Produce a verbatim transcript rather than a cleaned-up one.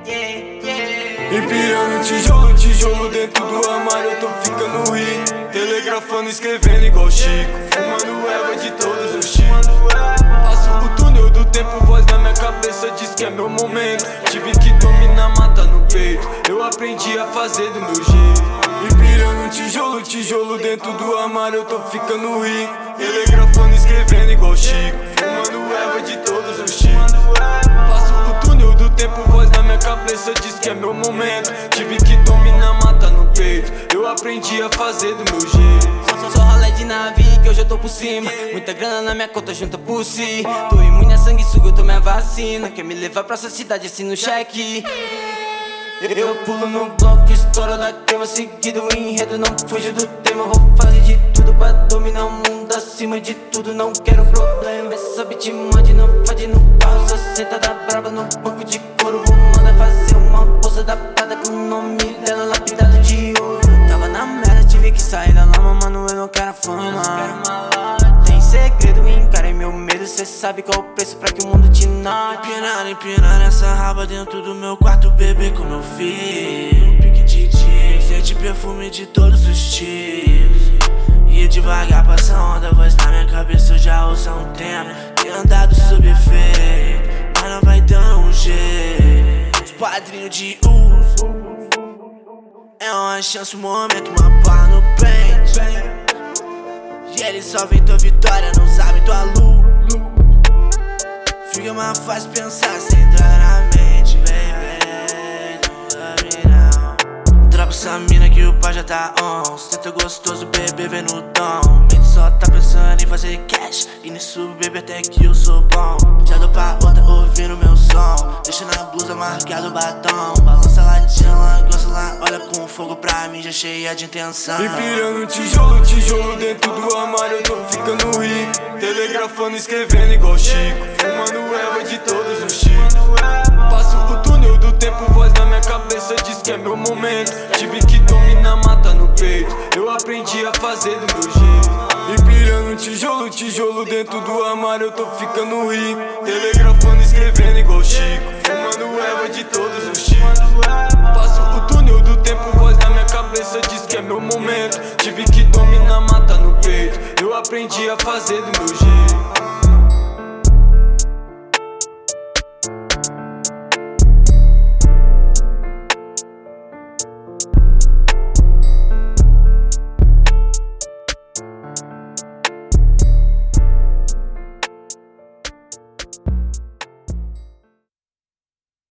Empilhando tijolo, tijolo dentro do armário, eu tô ficando rico. Telegrafando, escrevendo igual Chico. Fumando erva de todos os tipos. Passo o túnel do tempo, voz na minha cabeça diz que é meu momento. Tive que dominar, mata no peito. Eu aprendi a fazer do meu jeito. Empilhando tijolo, tijolo dentro do armário, eu tô ficando rico. Telegrafando, escrevendo igual Chico. Fumando erva de todos os tipos. Passo o túnel do tempo, voz na minha cabeça diz que é meu momento. Tive que dominar, mata no peito. Eu aprendi a fazer do meu jeito. Só, só rolé de nave que hoje eu tô por cima. Muita grana na minha conta, junta por si. Tô imune a sanguessuga, eu tô minha vacina. Quer me levar pra essa cidade, assina o cheque. Eu pulo no bloco, estouro da crema. Seguido o enredo, não fujo do tema. Vou fazer de tudo pra dominar o mundo. Acima de tudo, não quero problema. Essa beat mod não fode no carro. Só senta da braba no banco de couro. Vou mandar fazer uma bolsa da prada com o nome dela lapidado de ouro. Tava na merda, tive que sair da lama. Mano, eu não quero fama. Tem segredo, encarei meu medo. Cê sabe qual o preço pra que o mundo te note. Empinar, empinar essa raba dentro do meu quarto, bebê, como eu fiz. Um pique de dia, sente perfume de todos os tipos. E devagar passa onda, voz na minha cabeça eu já ouço há um tempo. Tem andado sob efeito, mas não vai dando um jeito. Os padrinhos de uso é uma chance, um momento, uma barra no pente. E eles só vem tua vitória, não sabe tua luz. Fica mais fácil pensar sem entrar na mente, baby. Não sabe não. Dropa essa mina que o pai já tá on. Senta gostoso, bebê, vem no tom. Mente só tá pensando em fazer cash. E nisso, bebê, até que eu sou bom. Já dou pra outra ouvindo meu som. Deixa na blusa marcado o batom. Balança lá de lá, gosta lá. Olha com fogo pra mim, já cheia de intenção. Empilhando tijolo, tijolo dentro do armário, eu tô ficando rico. Telegrafando, escrevendo igual Chico. Fumando erva de todos os tipos. Passo o túnel do tempo, voz na minha cabeça diz que é meu momento. Tive que dominar, mata no peito. Eu aprendi a fazer do meu jeito. Empilhando tijolo, tijolo dentro do armário, eu tô ficando rico. Telegrafando, escrevendo igual Chico. Fumando erva de todos os tipos. Passo o túnel do tempo, voz na minha cabeça diz que é meu momento. Tive que dominar, mata no peito. Eu aprendi a fazer do meu jeito.